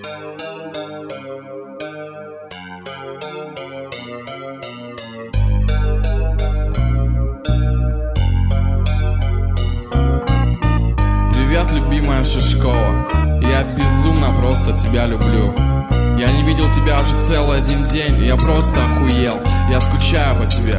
Привет, любимая Шишкова, я безумно просто тебя люблю. Я не видел тебя уже целый один день, и я просто охуел. Я скучаю по тебе,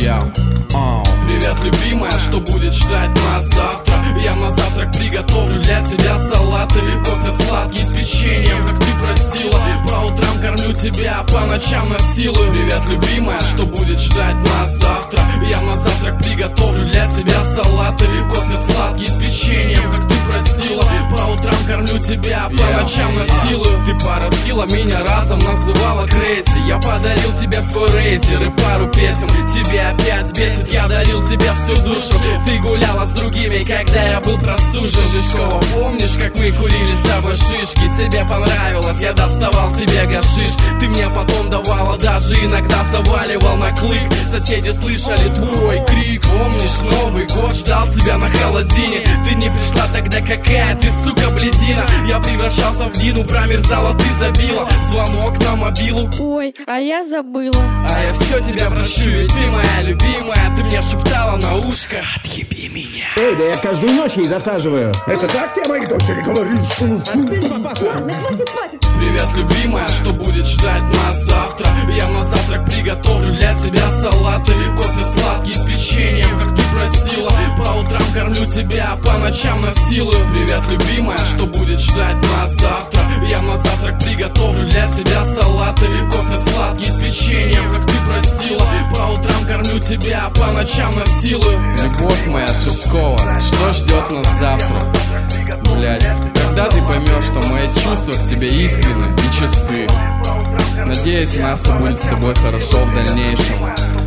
Привет, любимая, что будет ждать нас завтра? Я на завтрак приготовлю для тебя салаты, кофе сладкий с печеньем, как ты просила. По утрам кормлю тебя, по ночам насилую. Привет, любимая, что будет ждать нас завтра? Я на завтрак приготовлю для тебя салаты, кофе сладкий с печеньем, как ты просила. По утрам кормлю тебя, по ночам насилую. Ты поразила меня разом, называла крейси. Я подарил тебе свой рейзер и пару песен. Тебе опять бесит, я дарил тебе всю душу. Ты гуляла с другими, когда я был простужен. Шишкова, помнишь, как мы курили с тобой шишки? Тебе понравилось, я доставал тебе гашиш. Ты мне потом давала, даже иногда заваливал на клык. Соседи слышали твой крик. Помнишь, Новый год, ждал тебя на холодине. Ты не пришла тогда, какая ты, сука, блядина. Я превращался в Дину, промерзала, ты забила. Звонок на мобилу. Ой, а я забыла. А я все тебя прощу, ведь ты моя любимая. Ты мне шептала на ушко: отъеби меня. Эй, да я каждую ночь ей засаживаю. Это так ты о моей дочери говоришь? Остынь, папаша. Ладно, хватит. Привет, любимая, что будет ждать нас завтра? Я на завтрак приготовлю для тебя салаты, кофе сладкий с печеньем, как ты просила. По утрам кормлю тебя, по ночам насилую. Привет, любимая, что будет ждать нас завтра? Я на завтрак приготовлю для тебя салаты, кофе сладкий с печеньем, как ты просила. По утрам кормлю тебя, по ночам насилую. Любовь моя Шишкова, что ждет нас завтра? Блядь, когда ты поймешь, что мои чувства к тебе искренны и чисты? Надеюсь, у нас все будет с тобой хорошо в дальнейшем.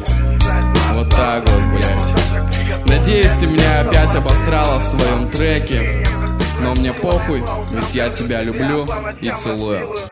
Вот так вот, блядь. Надеюсь, ты меня опять обосрала в своем треке. Но мне похуй, ведь я тебя люблю и целую.